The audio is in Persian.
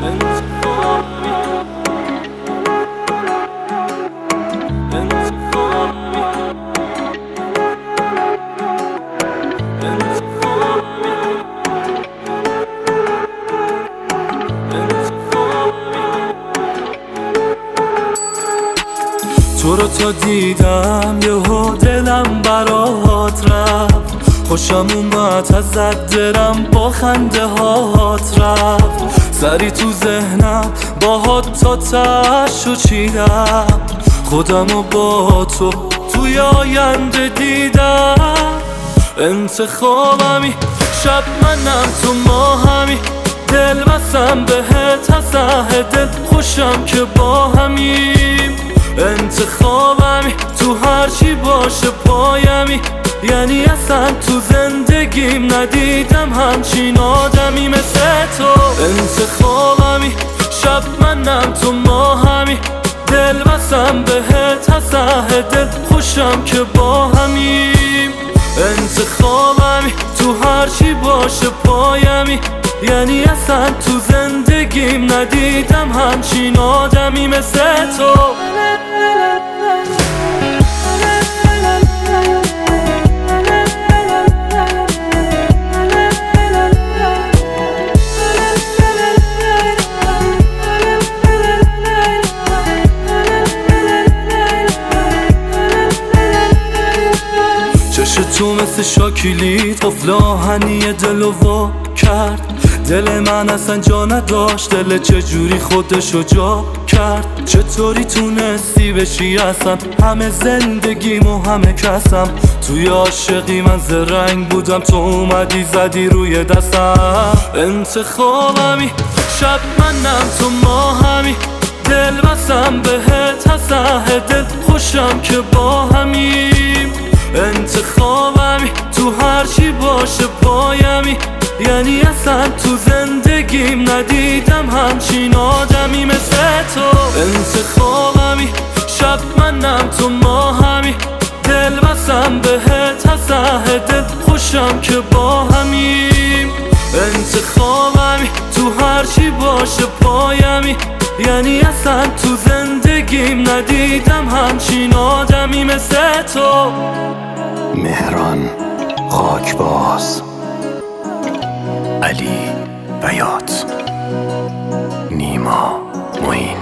تو رو تا دیدم یهو دلم برات رفت، خوشم اومد ازت درم با خنده هات رفت، سری تو ذهنم باهات تا تشو چیدم، خودمو با تو توی آینده دیدم. انتخابمی شب منم تو ما همی، دل بستم بهت از ته دل، خوشم که با همیم. انتخابمی تو هرچی باشه پایمی، یعنی اصلا تو زندگیم ندیدم همچین آدمی مثل تو. انتخابمی شب منم تو ما همی، دل بستم بهت از ته دل، خوشم که با همیم. انتخابمی تو هرچی باشه پایمی، یعنی اصلا تو زندگیم ندیدم همچین آدمی مثل تو. چش تو مثل شاکلیت قفل آهنی دلو وا کرد، دل من اصلا جا نداشت، دل چجوری خودشو جا کرد. چطوری تونستی بشی اصلا همه زندگیم و همه کسم، توی عاشقی من زرنگ بودم، تو اومدی زدی روی دستم. انتخابمی شب منم تو ما همی، دل بستم بهت از ته دل، خوشم که با همیم. انتخابمی تو هرچی باشه پایمی، یعنی اصلا تو زندگیم ندیدم همچین آدمی مثل تو. انتخابمی شب منم تو ما همی، دل بستم بهت از ته دل، خوشم که با همیم. انتخابمی تو هرچی باشه پایمی، یعنی اصلا تو زندگیم ندیدم همچین آدمی مثل تو. مهران خاکباز، علی بیات، نیما معین.